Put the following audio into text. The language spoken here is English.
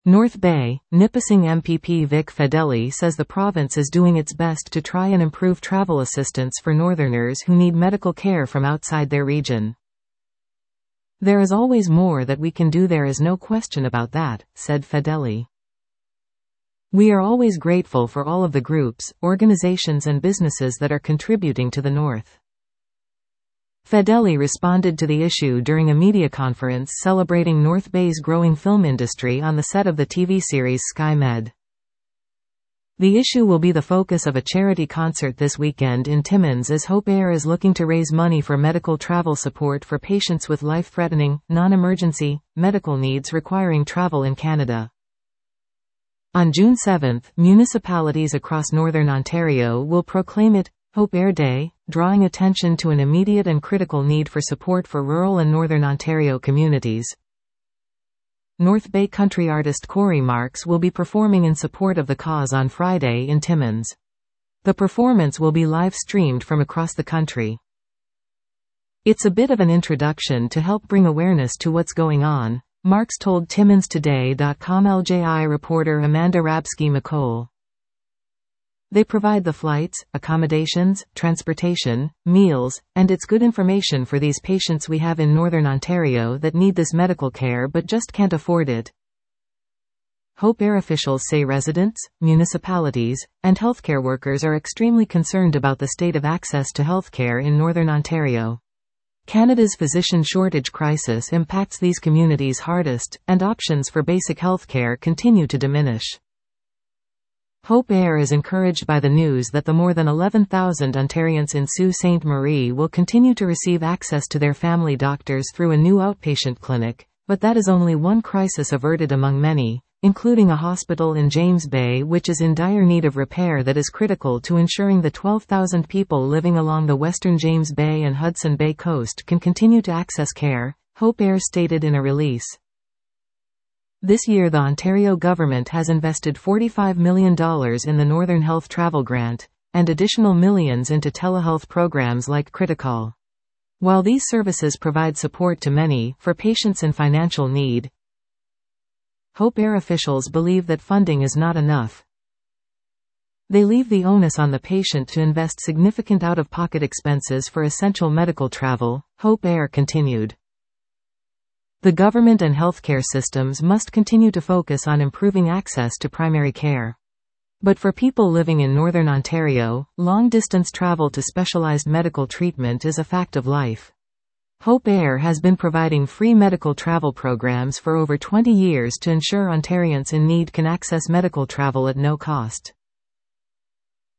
North Bay, Nipissing MPP Vic Fedeli says the province is doing its best to try and improve travel assistance for Northerners who need medical care from outside their region. "There is always more that we can do, there is no question about that," said Fedeli. "We are always grateful for all of the groups, organizations and businesses that are contributing to the North." Fedeli responded to the issue during a media conference celebrating North Bay's growing film industry on the set of the TV series Sky Med. The issue will be the focus of a charity concert this weekend in Timmins as Hope Air is looking to raise money for medical travel support for patients with life-threatening, non-emergency, medical needs requiring travel in Canada. On June 7, municipalities across Northern Ontario will proclaim it Hope Air Day, drawing attention to an immediate and critical need for support for rural and Northern Ontario communities. North Bay country artist Corey Marks will be performing in support of the cause on Friday in Timmins. The performance will be live-streamed from across the country. "It's a bit of an introduction to help bring awareness to what's going on," Marks told TimminsToday.com LJI reporter Amanda Rabsky-McCole. "They provide the flights, accommodations, transportation, meals, and it's good information for these patients we have in Northern Ontario that need this medical care but just can't afford it." Hope Air officials say residents, municipalities, and healthcare workers are extremely concerned about the state of access to healthcare in Northern Ontario. Canada's physician shortage crisis impacts these communities hardest, and options for basic healthcare continue to diminish. Hope Air is encouraged by the news that the more than 11,000 Ontarians in Sault Ste. Marie will continue to receive access to their family doctors through a new outpatient clinic, but that is only one crisis averted among many, including a hospital in James Bay which is in dire need of repair that is critical to ensuring the 12,000 people living along the western James Bay and Hudson Bay coast can continue to access care, Hope Air stated in a release. This year the Ontario government has invested $45 million in the Northern Health Travel Grant, and additional millions into telehealth programs like Criticall. While these services provide support to many, for patients in financial need, Hope Air officials believe that funding is not enough. They leave the onus on the patient to invest significant out-of-pocket expenses for essential medical travel, Hope Air continued. The government and healthcare systems must continue to focus on improving access to primary care. But for people living in Northern Ontario, long-distance travel to specialized medical treatment is a fact of life. Hope Air has been providing free medical travel programs for over 20 years to ensure Ontarians in need can access medical travel at no cost.